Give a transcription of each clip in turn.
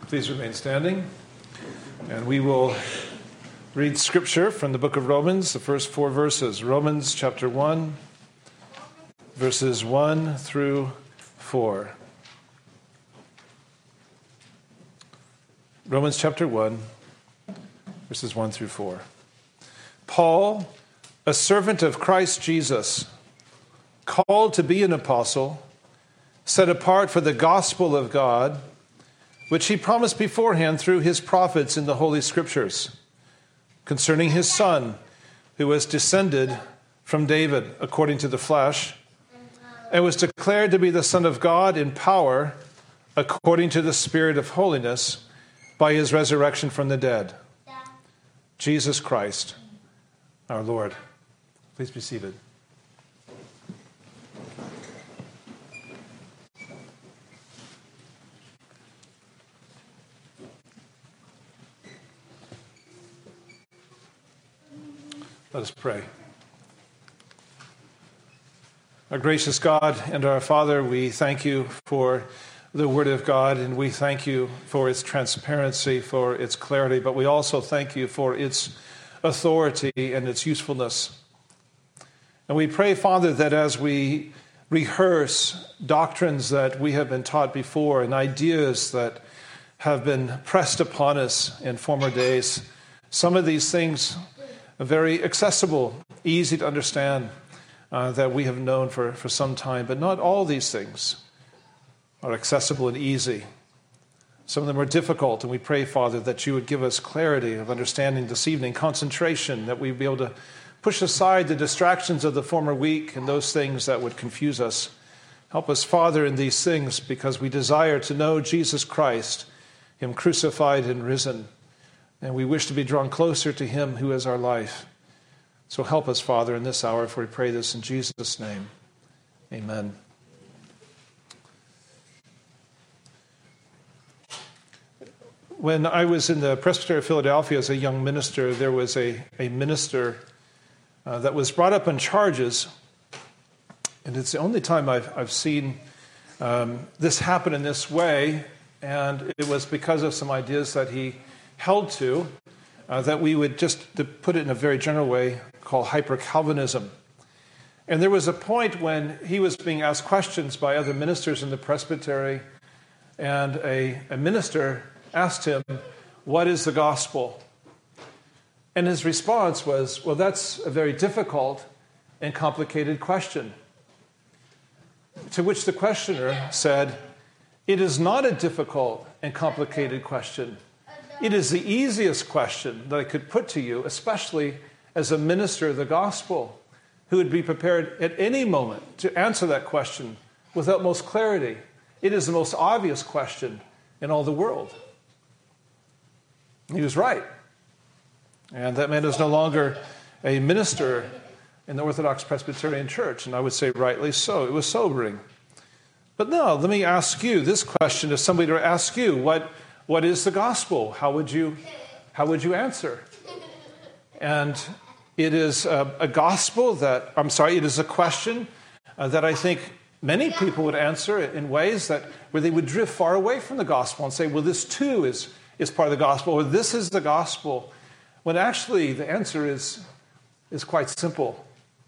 Please remain standing. And we will read scripture from the book of Romans, the first 4 verses. Romans chapter 1, verses 1 through 4. Romans chapter 1, verses 1 through 4. Paul, a servant of Christ Jesus, called to be an apostle, set apart for the gospel of God, which he promised beforehand through his prophets in the Holy Scriptures, concerning his Son, who was descended from David according to the flesh, and was declared to be the Son of God in power according to the Spirit of holiness by his resurrection from the dead, Jesus Christ, our Lord. Please be seated. Let us pray. Our gracious God and our Father, we thank you for the Word of God, and we thank you for its transparency, for its clarity, but we also thank you for its authority and its usefulness. And we pray, Father, that as we rehearse doctrines that we have been taught before and ideas that have been pressed upon us in former days, some of these things very accessible, easy to understand, that we have known for some time. But not all these things are accessible and easy. Some of them are difficult, and we pray, Father, that you would give us clarity of understanding this evening, concentration, that we'd be able to push aside the distractions of the former week and those things that would confuse us. Help us, Father, in these things, because we desire to know Jesus Christ, him crucified and risen. And we wish to be drawn closer to him who is our life. So help us, Father, in this hour, for we pray this in Jesus' name. Amen. When I was in the Presbytery of Philadelphia as a young minister, there was a minister that was brought up on charges. And it's the only time I've seen this happen in this way. And it was because of some ideas that he held to, that we would just, to put it in a very general way, call hyper-Calvinism. And there was a point when he was being asked questions by other ministers in the presbytery, and a minister asked him, "What is the gospel?" And his response was, "Well, that's a very difficult and complicated question." To which the questioner said, "It is not a difficult and complicated question. It is the easiest question that I could put to you, especially as a minister of the gospel, who would be prepared at any moment to answer that question with utmost clarity. It is the most obvious question in all the world." He was right. And that man is no longer a minister in the Orthodox Presbyterian Church, and I would say rightly so. It was sobering. But now, let me ask you this question. If somebody were to ask you, what is the gospel? How would you answer? And it is a question that I think many people would answer in ways where they would drift far away from the gospel and say, well, this too is part of the gospel, or this is the gospel, when actually the answer is quite simple.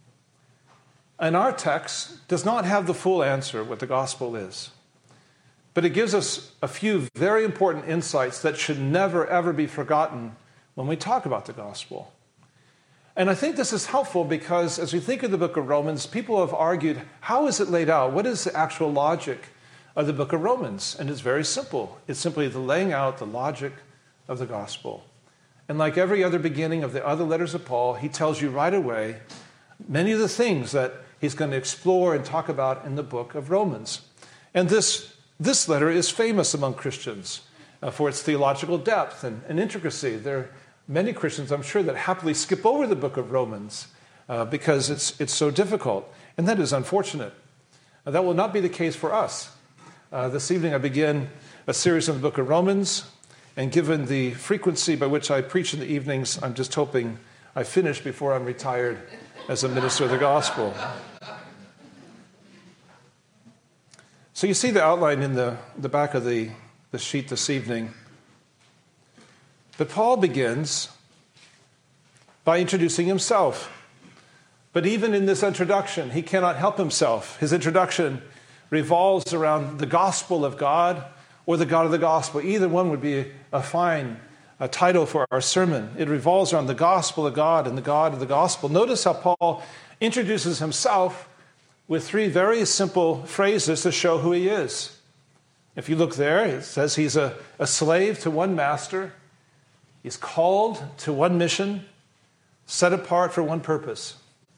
And our text does not have the full answer what the gospel is. But it gives us a few very important insights that should never, ever be forgotten when we talk about the gospel. And I think this is helpful because as we think of the book of Romans, people have argued, how is it laid out? What is the actual logic of the book of Romans? And it's very simple. It's simply the laying out the logic of the gospel. And like every other beginning of the other letters of Paul, he tells you right away many of the things that he's going to explore and talk about in the book of Romans. And this letter is famous among Christians for its theological depth and intricacy. There are many Christians, I'm sure, that happily skip over the book of Romans because it's so difficult. And that is unfortunate. That will not be the case for us. This evening I begin a series on the book of Romans. And given the frequency by which I preach in the evenings, I'm just hoping I finish before I'm retired as a minister of the gospel. So you see the outline in the back of the sheet this evening. But Paul begins by introducing himself. But even in this introduction, he cannot help himself. His introduction revolves around the gospel of God or the God of the gospel. Either one would be a fine title for our sermon. It revolves around the gospel of God and the God of the gospel. Notice how Paul introduces himself with three very simple phrases to show who he is. If you look there, it says he's a slave to one master. He's called to one mission, set apart for one purpose.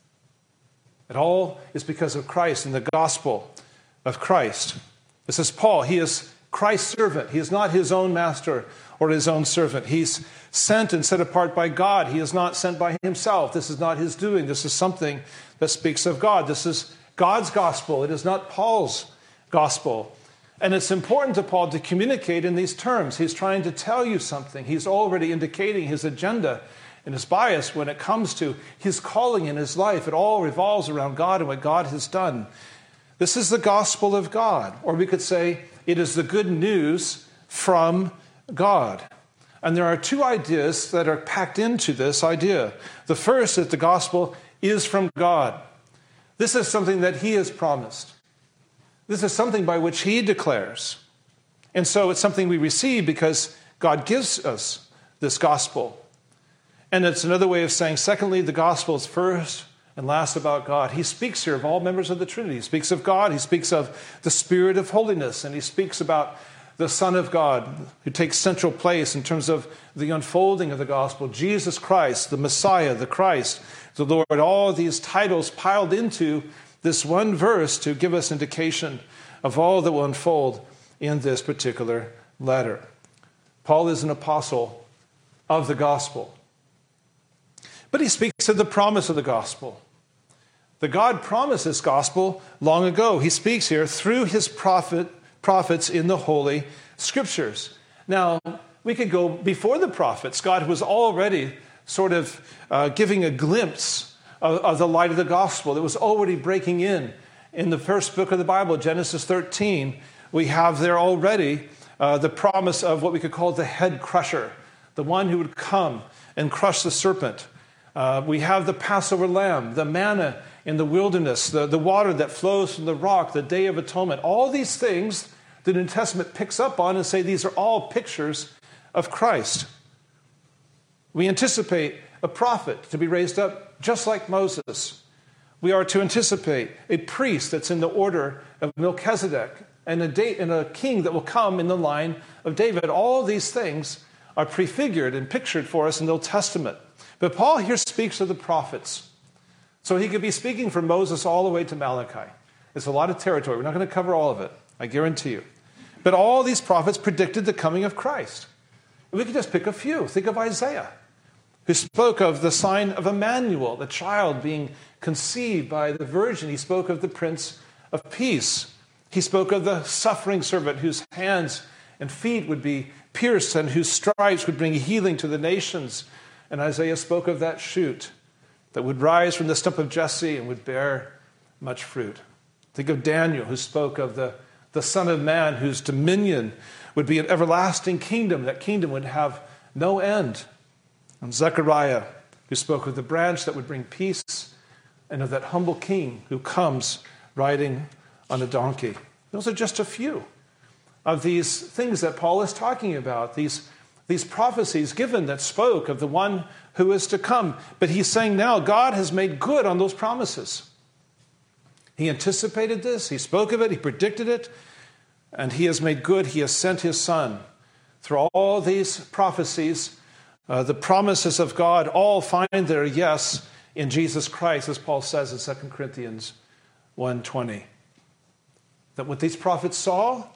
It all is because of Christ and the gospel of Christ. This is Paul. He is Christ's servant. He is not his own master or his own servant. He's sent and set apart by God. He is not sent by himself. This is not his doing. This is something that speaks of God. This is God's gospel. It is not Paul's gospel. And it's important to Paul to communicate in these terms. He's trying to tell you something. He's already indicating his agenda and his bias when it comes to his calling in his life. It all revolves around God and what God has done. This is the gospel of God. Or we could say it is the good news from God. And there are two ideas that are packed into this idea. The first is the gospel is from God. This is something that he has promised. This is something by which he declares. And so it's something we receive because God gives us this gospel. And it's another way of saying, secondly, the gospel is first and last about God. He speaks here of all members of the Trinity. He speaks of God. He speaks of the Spirit of holiness. And he speaks about the Son of God who takes central place in terms of the unfolding of the gospel. Jesus Christ, the Messiah, the Christ, the Lord. All these titles piled into this one verse to give us indication of all that will unfold in this particular letter. Paul is an apostle of the gospel. But he speaks of the promise of the gospel. The God promised this gospel long ago. He speaks here through his prophets in the Holy Scriptures. Now, we could go before the prophets. God was already sort of giving a glimpse of the light of the gospel that was already breaking in the first book of the Bible, Genesis 13. We have there already the promise of what we could call the head crusher, the one who would come and crush the serpent. We have the Passover lamb, the manna in the wilderness, the water that flows from the rock, the Day of Atonement. All these things the New Testament picks up on and say these are all pictures of Christ. We anticipate a prophet to be raised up just like Moses. We are to anticipate a priest that's in the order of Melchizedek and a king that will come in the line of David. All these things are prefigured and pictured for us in the Old Testament. But Paul here speaks of the prophets. So he could be speaking from Moses all the way to Malachi. It's a lot of territory. We're not going to cover all of it, I guarantee you. But all these prophets predicted the coming of Christ. And we could just pick a few. Think of Isaiah, who spoke of the sign of Emmanuel, the child being conceived by the virgin. He spoke of the Prince of Peace. He spoke of the suffering servant whose hands and feet would be pierced and whose stripes would bring healing to the nations. And Isaiah spoke of that shoot that would rise from the stump of Jesse and would bear much fruit. Think of Daniel, who spoke of the Son of Man, whose dominion would be an everlasting kingdom. That kingdom would have no end. And Zechariah, who spoke of the branch that would bring peace, and of that humble king who comes riding on a donkey. Those are just a few of these things that Paul is talking about, these prophecies given that spoke of the one who is to come. But he's saying now God has made good on those promises. He anticipated this, he spoke of it, he predicted it, and he has made good. He has sent his Son. Through all these prophecies, the promises of God all find their yes in Jesus Christ, as Paul says in 2 Corinthians 1:20. That what these prophets saw,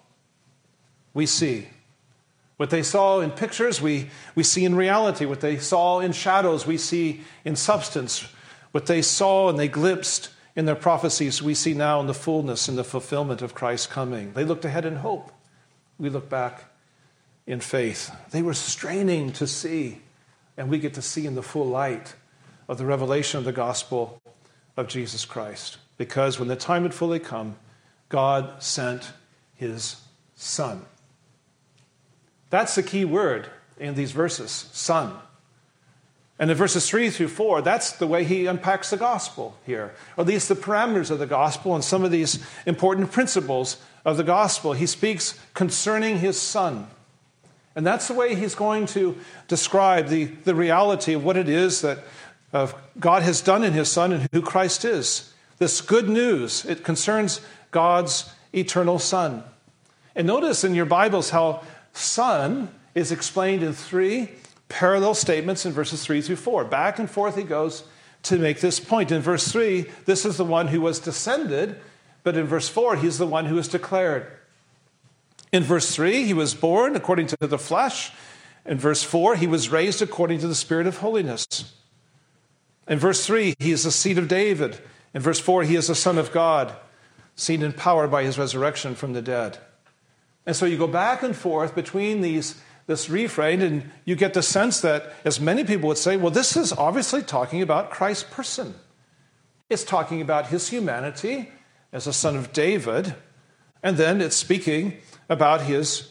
we see. What they saw in pictures, we see in reality. What they saw in shadows, we see in substance. What they saw and they glimpsed in their prophecies, we see now in the fullness and the fulfillment of Christ's coming. They looked ahead in hope. We look back in faith. They were straining to see, and we get to see in the full light of the revelation of the gospel of Jesus Christ. Because when the time had fully come, God sent his Son. That's the key word in these verses, Son. And in verses 3 through 4, that's the way he unpacks the gospel here, or at least the parameters of the gospel and some of these important principles of the gospel. He speaks concerning his Son. And that's the way he's going to describe the reality of what it is that God has done in his Son and who Christ is. This good news, it concerns God's eternal Son. And notice in your Bibles how Son is explained in 3 parallel statements in verses 3 through 4. Back and forth he goes to make this point. In verse 3, this is the one who was descended, but in verse 4, he's the one who is declared. In verse 3, he was born according to the flesh. In verse 4, he was raised according to the Spirit of holiness. In verse 3, he is the seed of David. In verse 4, he is the Son of God, seen in power by his resurrection from the dead. And so you go back and forth between this refrain, and you get the sense that, as many people would say, well, this is obviously talking about Christ's person. It's talking about his humanity as a son of David, and then it's speaking about his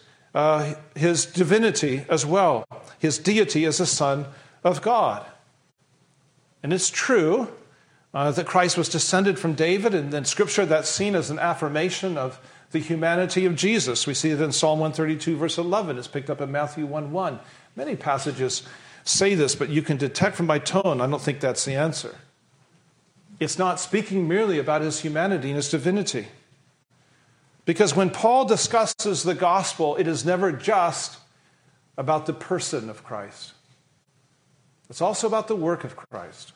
divinity as well, his deity as a son of God. And it's true that Christ was descended from David, and in Scripture that's seen as an affirmation of the humanity of Jesus. We see it in Psalm 132, verse 11. It's picked up in Matthew 1:1. Many passages say this, but you can detect from my tone, I don't think that's the answer. It's not speaking merely about his humanity and his divinity. Because when Paul discusses the gospel, it is never just about the person of Christ. It's also about the work of Christ.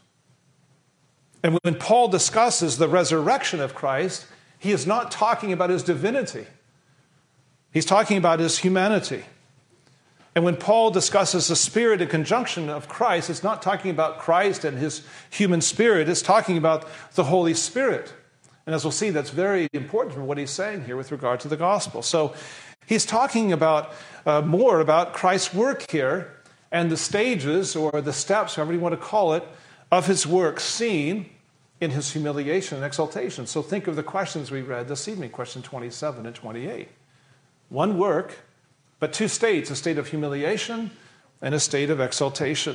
And when Paul discusses the resurrection of Christ, he is not talking about his divinity. He's talking about his humanity. And when Paul discusses the Spirit in conjunction of Christ, it's not talking about Christ and his human spirit. It's talking about the Holy Spirit. And as we'll see, that's very important for what he's saying here with regard to the gospel. So he's talking about more about Christ's work here and the stages or the steps, however you want to call it, of his work seen in his humiliation and exaltation. So think of the questions we read this evening, question 27 and 28. One work, but 2 states, a state of humiliation and a state of exaltation.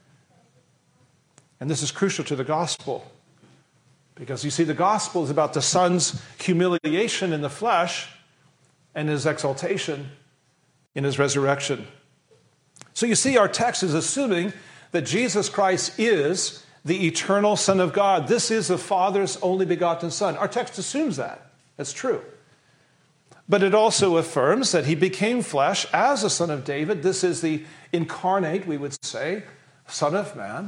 And this is crucial to the gospel, because you see, the gospel is about the Son's humiliation in the flesh and his exaltation in his resurrection. So you see, our text is assuming that Jesus Christ is the eternal Son of God. This is the Father's only begotten Son. Our text assumes that. That's true. But it also affirms that he became flesh as a son of David. This is the incarnate, we would say, Son of Man.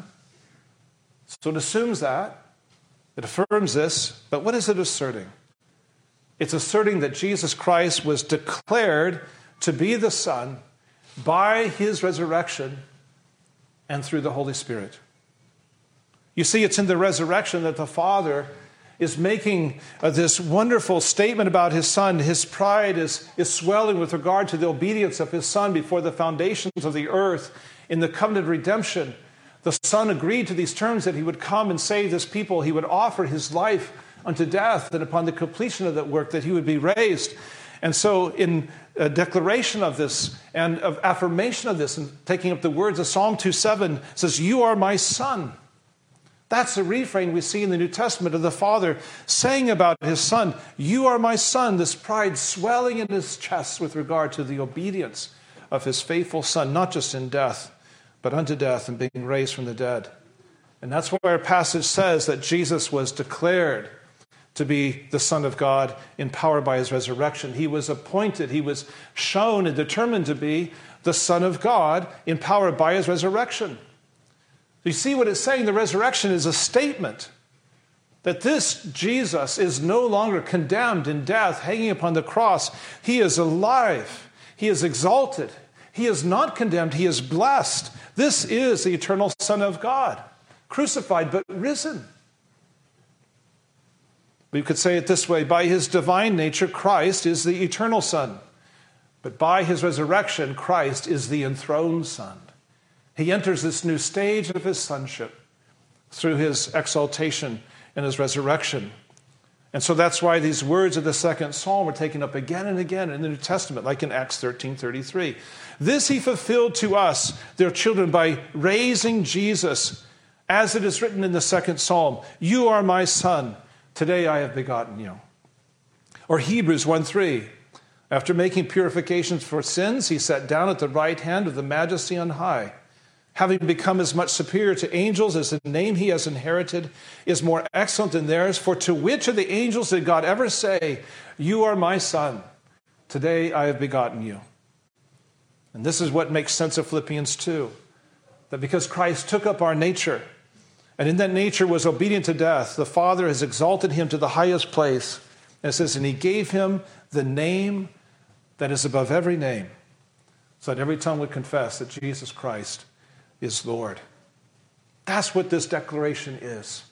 So it assumes that. It affirms this. But what is it asserting? It's asserting that Jesus Christ was declared to be the Son by his resurrection and through the Holy Spirit. You see, it's in the resurrection that the Father is making this wonderful statement about his Son. His pride is swelling with regard to the obedience of his Son before the foundations of the earth in the covenant of redemption. The Son agreed to these terms that he would come and save this people. He would offer his life unto death, and upon the completion of that work that he would be raised. And so in a declaration of this and of affirmation of this, and taking up the words of Psalm 2:7, says, "You are my Son." That's the refrain we see in the New Testament of the Father saying about his Son, "You are my Son," this pride swelling in his chest with regard to the obedience of his faithful Son, not just in death, but unto death and being raised from the dead. And that's why our passage says that Jesus was declared to be the Son of God, empowered by his resurrection. He was appointed, he was shown and determined to be the Son of God, empowered by his resurrection. You see what it's saying? The resurrection is a statement that this Jesus is no longer condemned in death, hanging upon the cross. He is alive. He is exalted. He is not condemned. He is blessed. This is the eternal Son of God, crucified but risen. We could say it this way: by his divine nature, Christ is the eternal Son. But by his resurrection, Christ is the enthroned Son. He enters this new stage of his sonship through his exaltation and his resurrection. And so that's why these words of the second psalm are taken up again and again in the New Testament, like in Acts 13:33. This he fulfilled to us, their children, by raising Jesus, as it is written in the second psalm, you are my son, today I have begotten you. Or Hebrews 1:3, after making purifications for sins, he sat down at the right hand of the majesty on high. Having become as much superior to angels as the name he has inherited is more excellent than theirs. For to which of the angels did God ever say, you are my son, today I have begotten you? And this is what makes sense of Philippians 2, that because Christ took up our nature, and in that nature was obedient to death, the Father has exalted him to the highest place. And it says, and he gave him the name that is above every name, so that every tongue would confess that Jesus Christ is Lord. That's what this declaration is.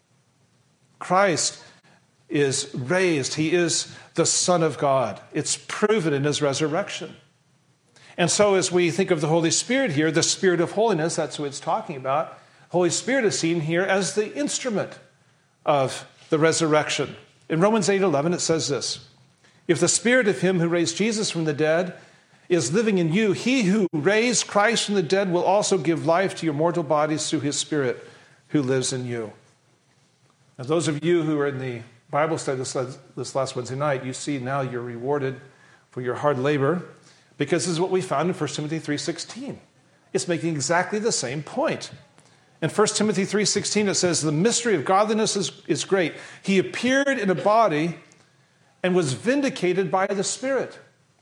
Christ is raised. He is the Son of God. It's proven in his resurrection. And so as we think of the Holy Spirit here, the Spirit of holiness, that's what it's talking about. Holy Spirit is seen here as the instrument of the resurrection. In Romans 8:11 it says this, if the Spirit of him who raised Jesus from the dead is living in you, he who raised Christ from the dead will also give life to your mortal bodies through his Spirit who lives in you. Now, those of you who are in the Bible study this last Wednesday night, you see now you're rewarded for your hard labor, because this is what we found in 1 Timothy 3:16. It's making exactly the same point. In 1 Timothy 3:16 it says, the mystery of godliness is great. He appeared in a body and was vindicated by the Spirit.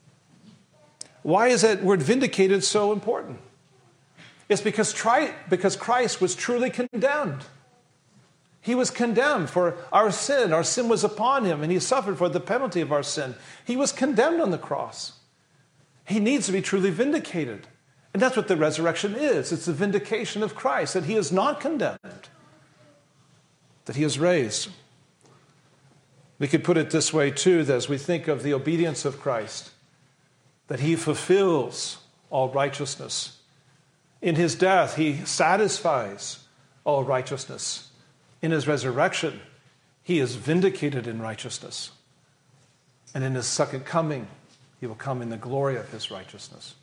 Why is that word vindicated so important? It's because Christ was truly condemned. He was condemned for our sin. Our sin was upon him, and he suffered for the penalty of our sin. He was condemned on the cross. He needs to be truly vindicated. And that's what the resurrection is. It's the vindication of Christ, that he is not condemned, that he is raised. We could put it this way, too, that as we think of the obedience of Christ, that he fulfills all righteousness. In his death, he satisfies all righteousness. In his resurrection, he is vindicated in righteousness. And in his second coming, he will come in the glory of his righteousness.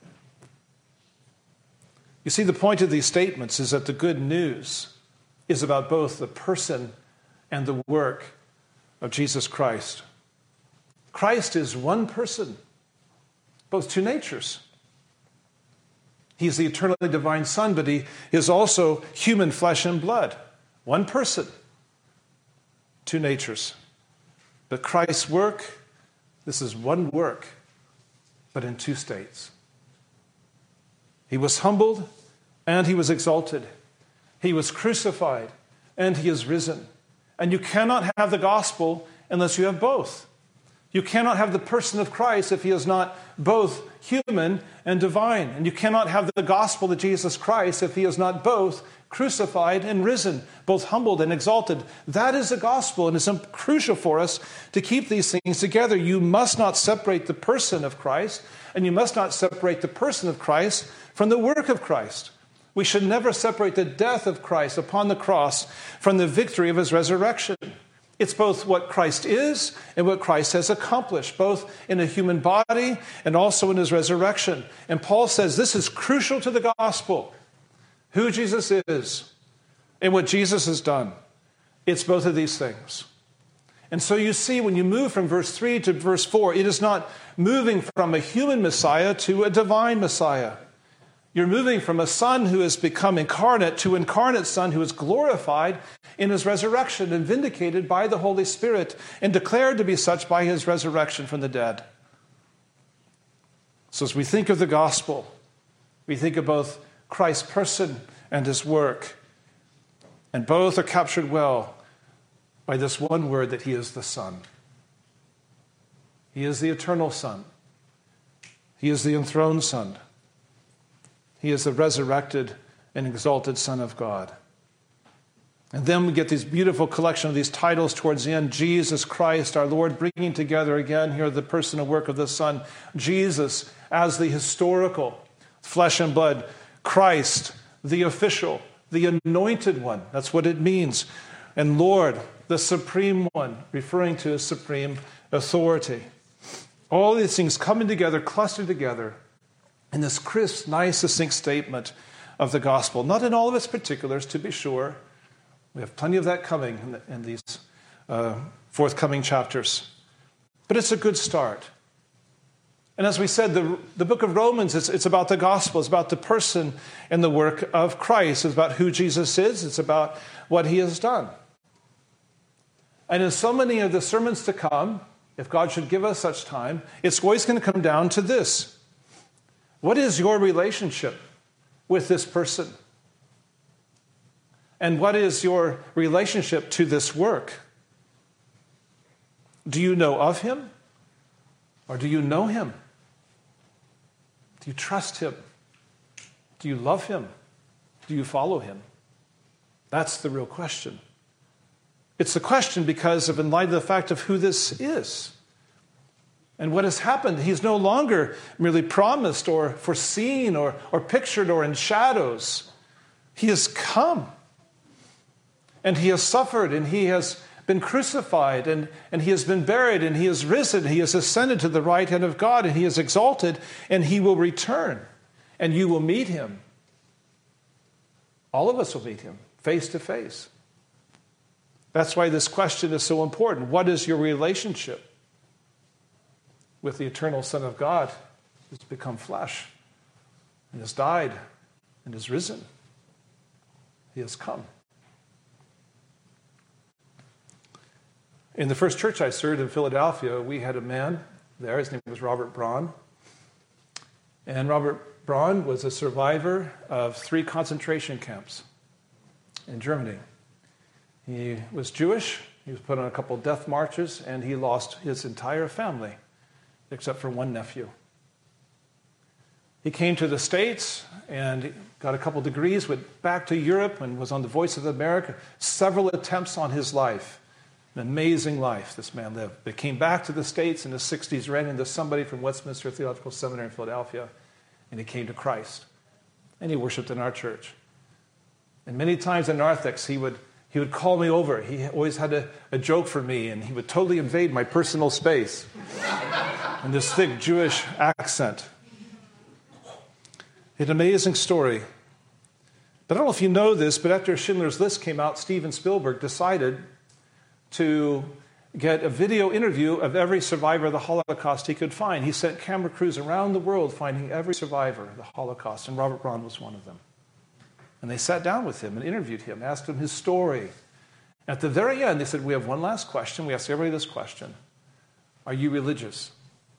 You see, the point of these statements is that the good news is about both the person and the work of Jesus Christ. Christ is one person, both two natures. He is the eternally divine Son, but he is also human flesh and blood. One person, two natures. But Christ's work, this is one work, but in two states. He was humbled and he was exalted. He was crucified and he is risen. And you cannot have the gospel unless you have both. You cannot have the person of Christ if he is not both human and divine. And you cannot have the gospel of Jesus Christ if he is not both crucified and risen, both humbled and exalted. That is the gospel, and it's crucial for us to keep these things together. You must not separate the person of Christ, and you must not separate the person of Christ from the work of Christ. We should never separate the death of Christ upon the cross from the victory of his resurrection. It's both what Christ is and what Christ has accomplished, both in a human body and also in his resurrection. And Paul says this is crucial to the gospel, who Jesus is and what Jesus has done. It's both of these things. And so you see, when you move from verse 3 to verse 4, it is not moving from a human Messiah to a divine Messiah. You're moving from a Son who has become incarnate to incarnate Son who is glorified in his resurrection and vindicated by the Holy Spirit and declared to be such by his resurrection from the dead. So as we think of the gospel, we think of both Christ's person and his work. And both are captured well by this one word, that he is the Son. He is the eternal Son. He is the enthroned Son. He is the resurrected and exalted Son of God. And then we get this beautiful collection of these titles towards the end. Jesus Christ, our Lord, bringing together again here the person and work of the Son. Jesus as the historical flesh and blood. Christ, the official, the anointed one. That's what it means. And Lord, the supreme one, referring to his supreme authority. All these things coming together, clustered together in this crisp, nice, succinct statement of the gospel. Not in all of its particulars, to be sure. We have plenty of that coming in these forthcoming chapters. But it's a good start. And as we said, the book of Romans, it's about the gospel. It's about the person and the work of Christ. It's about who Jesus is. It's about what he has done. And in so many of the sermons to come, if God should give us such time, it's always going to come down to this. What is your relationship with this person? And what is your relationship to this work? Do you know of him? Or do you know him? Do you trust him? Do you love him? Do you follow him? That's the real question. It's the question because of in light of the fact of who this is. And what has happened, he's no longer merely promised or foreseen or pictured or in shadows. He has come. And he has suffered and he has been crucified and he has been buried and he has risen. He has ascended to the right hand of God and he is exalted and he will return and you will meet him. All of us will meet him face to face. That's why this question is so important. What is your relationship with the eternal Son of God who's become flesh and has died and is risen? He has come. In the first church I served in Philadelphia, we had a man there. His name was Robert Braun. And Robert Braun was a survivor of 3 concentration camps in Germany. He was Jewish. He was put on a couple of death marches, and he lost his entire family, except for one nephew. He came to the States and got a couple degrees, went back to Europe and was on the Voice of America. Several attempts on his life. An amazing life this man lived. But came back to the States in the 60s, ran into somebody from Westminster Theological Seminary in Philadelphia, and he came to Christ. And he worshiped in our church. And many times in narthex, he would call me over. He always had a joke for me, and he would totally invade my personal space in this thick Jewish accent. An amazing story. But I don't know if you know this, but after Schindler's List came out, Steven Spielberg decided to get a video interview of every survivor of the Holocaust he could find. He sent camera crews around the world finding every survivor of the Holocaust, and Robert Braun was one of them. And they sat down with him and interviewed him, asked him his story. At the very end, they said, we have one last question. We ask everybody this question. Are you religious?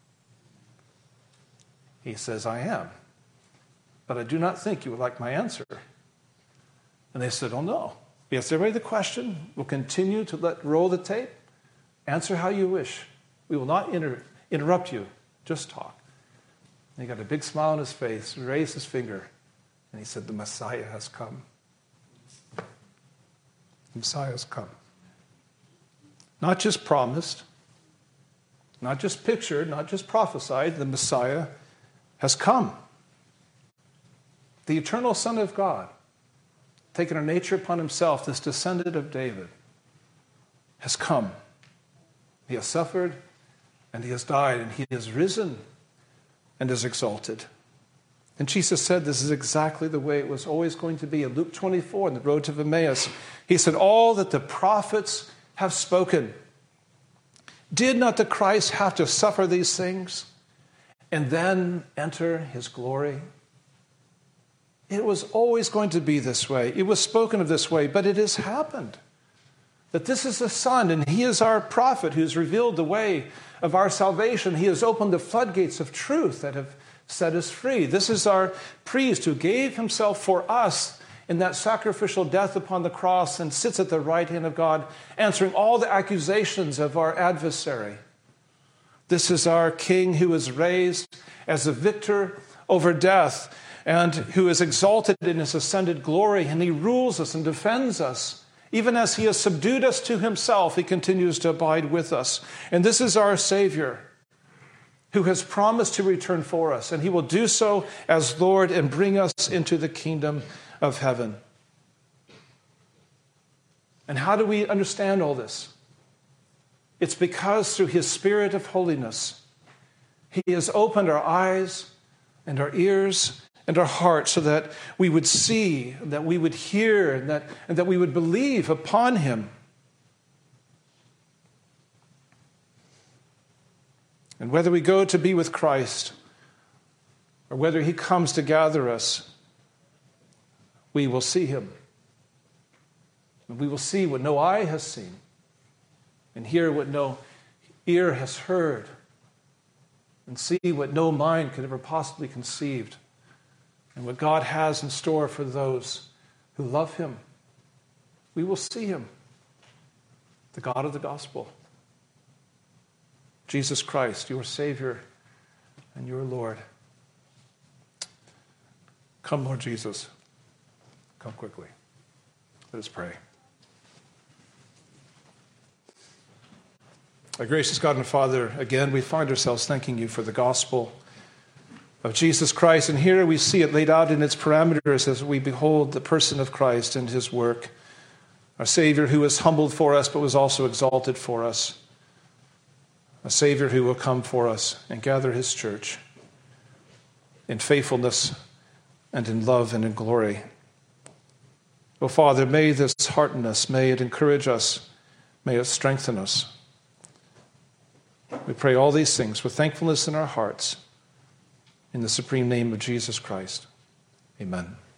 He says, I am. But I do not think you would like my answer. And they said, oh no. We asked everybody the question. We'll continue to roll the tape. Answer how you wish. We will not interrupt you. Just talk. And he got a big smile on his face, raised his finger, and he said, the Messiah has come. The Messiah has come. Not just promised, not just pictured, not just prophesied, the Messiah has come. The eternal Son of God, taken our nature upon himself, this descendant of David, has come. He has suffered, and he has died, and he has risen and is exalted. And Jesus said this is exactly the way it was always going to be. In Luke 24, on the road to Emmaus, he said, all that the prophets have spoken. Did not the Christ have to suffer these things and then enter his glory? It was always going to be this way. It was spoken of this way, but it has happened. That this is the Son, and he is our prophet who's revealed the way of our salvation. He has opened the floodgates of truth that have set us free. This is our priest who gave himself for us in that sacrificial death upon the cross and sits at the right hand of God, answering all the accusations of our adversary. This is our King who is raised as a victor over death and who is exalted in his ascended glory, and he rules us and defends us. Even as he has subdued us to himself, he continues to abide with us. And this is our Savior, who has promised to return for us, and he will do so as Lord and bring us into the kingdom of heaven. And how do we understand all this? It's because through his Spirit of holiness, he has opened our eyes and our ears and our hearts so that we would see, that we would hear, and that we would believe upon him. And whether we go to be with Christ or whether he comes to gather us, we will see him. And we will see what no eye has seen and hear what no ear has heard and see what no mind could ever possibly conceived and what God has in store for those who love him. We will see him, the God of the gospel. Jesus Christ, your Savior and your Lord. Come, Lord Jesus. Come quickly. Let us pray. Our gracious God and Father, again, we find ourselves thanking you for the gospel of Jesus Christ. And here we see it laid out in its parameters as we behold the person of Christ and his work. Our Savior who was humbled for us but was also exalted for us. A Savior who will come for us and gather his church in faithfulness and in love and in glory. Oh, Father, may this hearten us, may it encourage us, may it strengthen us. We pray all these things with thankfulness in our hearts, in the supreme name of Jesus Christ. Amen.